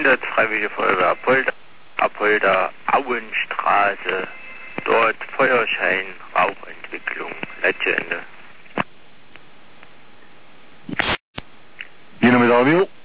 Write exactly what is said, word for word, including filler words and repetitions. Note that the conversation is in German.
Einsatz Freiwillige Feuerwehr Apolda, Apolda, Auenstraße, dort Feuerschein, Rauchentwicklung, letzte Ende. Hier noch mit Radio.